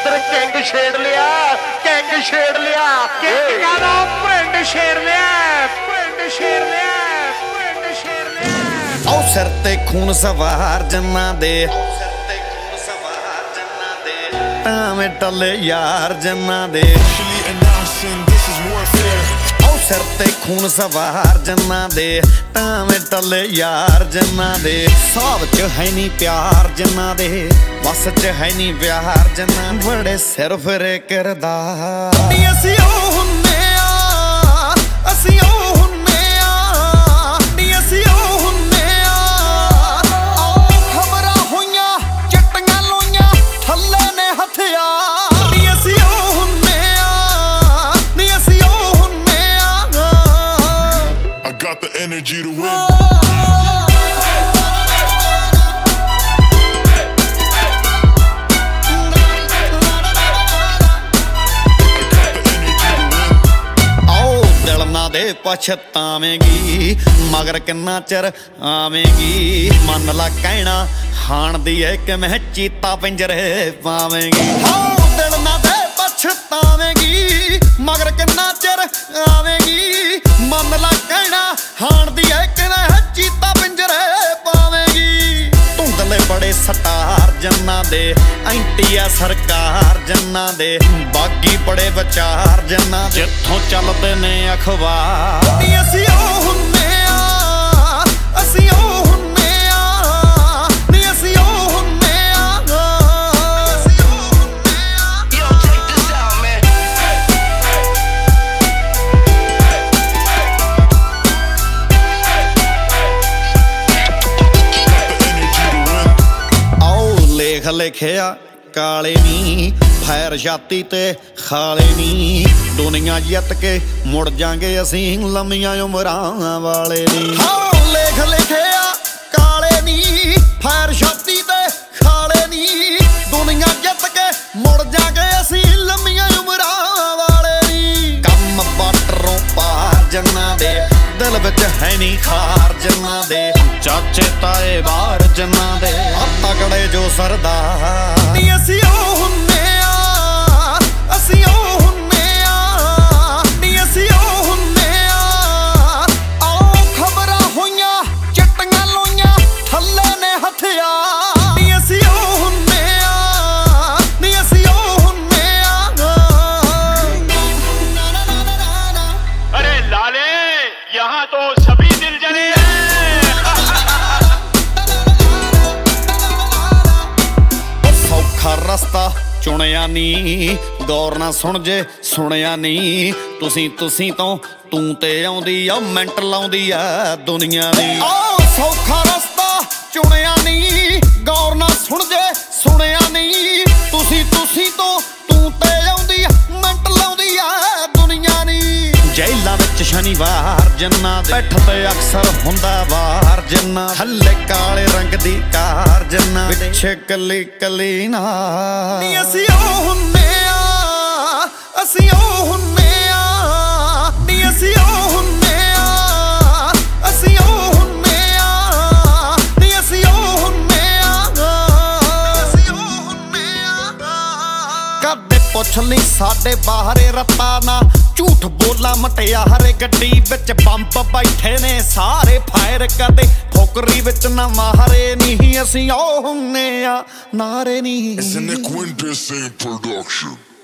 ਇੱਧਰ ਕਿੰਗ ਛੇੜ ਲਿਆ, ਕਿੰਗ ਛੇੜ ਲਿਆ, ਕਿੰਗਾਂ ਦਾ ਪਿੰਡ ਛੇੜ ਲਿਆ, ਪਿੰਡ ਛੇੜ ਲਿਆ, ਪਿੰਡ ਛੇੜ ਲਿਆ। ਉਹ ਸਿਰ ਤੇ ਖੂਨ ਸਵਾਰ ਜੰਨਾਂ ਦੇ, ਟਾਵੇਂ ਟੱਲੇ ਯਾਰ ਜੰਨਾਂ ਦੇ। ਉਹ ਸਿਰ ਤੇ ਖੂਨ ਸਵਾਰ ਜੰਨਾਂ ਦੇ, ਟਾਵੇਂ ਟੱਲੇ ਯਾਰ ਜੰਨਾਂ ਦੇ। ਸਾਬ ਚ ਹੈ ਨੀ ਪਿਆਰ ਜੰਨਾਂ ਦੇ, ਵਸ ਚ ਹੈ ਨੀ ਪਿਆਰ ਜੰਨਾਂ ਦੇ। ਬੜੇ ਸਿਰ ਫਿਰੇ ਕਿਰਦਾਰ ਅਸੀਂ ਉਹ ਹੁੰਨੇ ਆ, ਅਸੀਂ ਉਹ ਹੁੰਨੇ ਆ, ਨੀ ਅਸੀਂ ਉਹ ਹੁੰਨੇ ਆ। ਖਬਰਾਂ ਹੋਈਆਂ ਚਿੱਟੀਆਂ ਲੋਈਆਂ ਥੱਲੇ ਨੇ ਹਥਿਆਰ, ਨੀ ਅਸੀਂ ਉਹ ਹੁੰਨੇ ਆ, ਨੀ ਅਸੀਂ ਉਹ ਹੁੰਨੇ ਆ। I got the energy to win. ਦੇ ਪਛਤਾਵੇਂਗੀ ਮਗਰ ਕਿੰਨਾ ਚਿਰ ਆਵੇਂਗੀ। ਮੰਨ ਲਾ ਕਹਿਣਾ ਹਾਣ ਦੀ ਏ ਕਿ ਮੈਂ ਚੀਤਾ ਪਿੰਜਰੇ ਪਾਵੇਂਗੀ। ਦਿਲ ਨਾ ਦੇ ਪਛਤਾਵੇਂਗੀ ਮਗਰ ਕਿੰਨਾ ਚਿਰ ਆਵੇਂਗੀ। ਮੰਨ ਲਾ ਕਹਿਣਾ ਹਾਣ ਦੀ ਏ ਕਿ ਮੈਂ ਚੀਤਾ ਪਿੰਜਰੇ ਪਾਵੇਂਗੀ। ਧੁੰਦਲੇ ਬੜੇ ਸਟਾਰ ਜੰਨਾਂ ਦੇ, ਐਂਟੀ ਆ ਸਰਕਾਰ ਜੰਨਾਂ ਦੇ। ਬਾਗੀ ਬੜੇ ਵਿਚਾਰ ਜੰਨਾਂ ਦੇ, ਜਿੱਥੋਂ ਚੱਲਦੇ ਨੇ ਅਖਬਾਰ। ਅਸੀਂ ਉਹ ਹੁੰਨੇ ਆ, ਅਸੀਂ ਉਹ ਹੁੰਨੇ ਆ, ਨੀ ਅਸੀਂ ਉਹ ਹੁੰਨੇ ਆ, ਅਸੀਂ ਉਹ ਹੁੰਨੇ ਆ। Yo, check this out, man. ਲੇਖ ਲਿਖਿਆ ਕਾਲੇ ਨੀ, ਫੈਰ ਛਾਤੀ ਤੇ ਖਾਲੇ ਨੀ। ਦੁਨੀਆ ਜਿੱਤ ਕੇ ਮੁੜ ਜਾਂਗੇ ਅਸੀਂ, ਲੰਮੀਆਂ ਉਮਰਾਂ ਵਾਲੇ ਨੀ। ਲੇਖ ਲਿਖਿਆ ਕਾਲੇ ਨੀ, ਫੈਰ ਛਾਤੀ ਤੇ ਖਾਲੇ ਨੀ। ਦੁਨੀਆ ਜਿੱਤ ਕੇ ਮੁੜ ਜਾਂਗੇ ਅਸੀਂ, ਲੰਮੀਆਂ ਉਮਰਾਂ ਵਾਲੇ ਨੀ। ਕੰਮ ਬਾਟਰੋਂ ਪਾਰ ਜੰਨਾਂ ਦੇ, ਦਿਲ ਵਿੱਚ ਹੈ ਨੀ ਖਾਰ ਜੰਨਾਂ ਦੇ। ਚਾਚੇ ਤਾਏ ਬਾਹਰ ਜੰਨਾਂ ਦੇ, ਤਗੜੇ ਜੋ ਸਰਦਾਰ। ਨੀ ਅਸੀਂ ਉਹ ਹੁੰਨੇ ਆ, ਅਸੀਂ ਉਹ ਹੁੰਨੇ ਆ, ਨੀ ਅਸੀਂ ਉਹ ਹੁੰਨੇ ਆ। ਖਬਰਾਂ ਹੋਈਆਂ ਚਿੱਟੀਆਂ ਲੋਈਆਂ ਥੱਲੇ ਨੇ ਹਥਿਆਰ, ਨੀ ਅਸੀਂ ਉਹ ਹੁੰਨੇ ਆ, ਨੀ ਅਸੀਂ ਉਹ ਹੁੰਨੇ ਆ। अरे लाले यहाँ तो सभी दिल जले हैं। ਸੌਖਾ ਰਸਤਾ ਚੁਣਿਆ ਨੀ, ਗੌਰ ਨਾ ਸੁਣ ਜੇ ਸੁਣਿਆ ਨੀ। ਤੁਸੀਂ ਤੋਂ ਤੂੰ ਤੇ ਆਉਂਦੀ ਆ, ਮਿੰਟ ਲਾਉਂਦੀ ਆ ਦੁਨੀਆ ਦੀ। ਸੌਖਾ ਰਸਤਾ ਚੁਣਿਆ ਨੀ, ਗੌਰ ਨਾ ਸੁਣ ਜੇ ਸੁਣਿਆ ਨੀ। ਤੁਸੀਂ ਤੋਂ ਤੂੰ ਤੇ ਆਉਂਦੀ ਆ, ਮਿੰਟ ਲਾਉਂਦੀ ਆ ਦੁਨੀਆ ਨੀ। ਜੇਲਾਂ ਵਿੱਚ ਸ਼ਨੀਵਾਰ ਜੰਨਾਂ ਦੇ, ਪਿੱਠ ਤੇ ਅਕਸਰ ਹੁੰਦਾ ਵਾਰ ਜੰਨਾਂ। ਥੱਲੇ ਕਾਲੇ ਰੰਗ ਦੀ ਕਾਰ ਜੰਨਾਂ, ਪਿੱਛੇ ਕੱਲੀ ਕੱਲੀ ਨਾਰ। ਨੀ ਅਸੀਂ ਉਹ ਹੁੰਨੇ ਆ, ਅਸੀਂ ਉਹ ਹੁੰਨੇ ਆ, ਨੀ ਅਸੀਂ ਉਹ ਹੁੰਨੇ ਆ, ਅਸੀਂ ਉਹ ਹੁੰਨੇ ਆ, ਨੀ ਅਸੀਂ ਉਹ ਹੁੰਨੇ ਆ, ਅਸੀਂ ਉਹ ਹੁੰਨੇ ਆ। ਕਦੇ ਪੁੱਛ ਲਈ ਸਾਡੇ ਬਾਹਰੇ ਰੱਤਾ ਨਾ, ਝੂਠ ਬੋਲਾ ਮਟਿਆਰੇ। ਗੱਡੀ ਵਿੱਚ ਬੰਬ ਬੈਠੇ ਨੇ ਸਾਰੇ, ਫਾਇਰ ਕਰਦੇ ਫੋਕਰੀ ਵਿੱਚ ਨਾ ਮਾਰੇ। ਨਹੀਂ ਅਸੀਂ ਉਹ ਹੁੰਨੇ ਆ, ਨਾਰੇ ਨਹੀਂ। It's an Equindus production.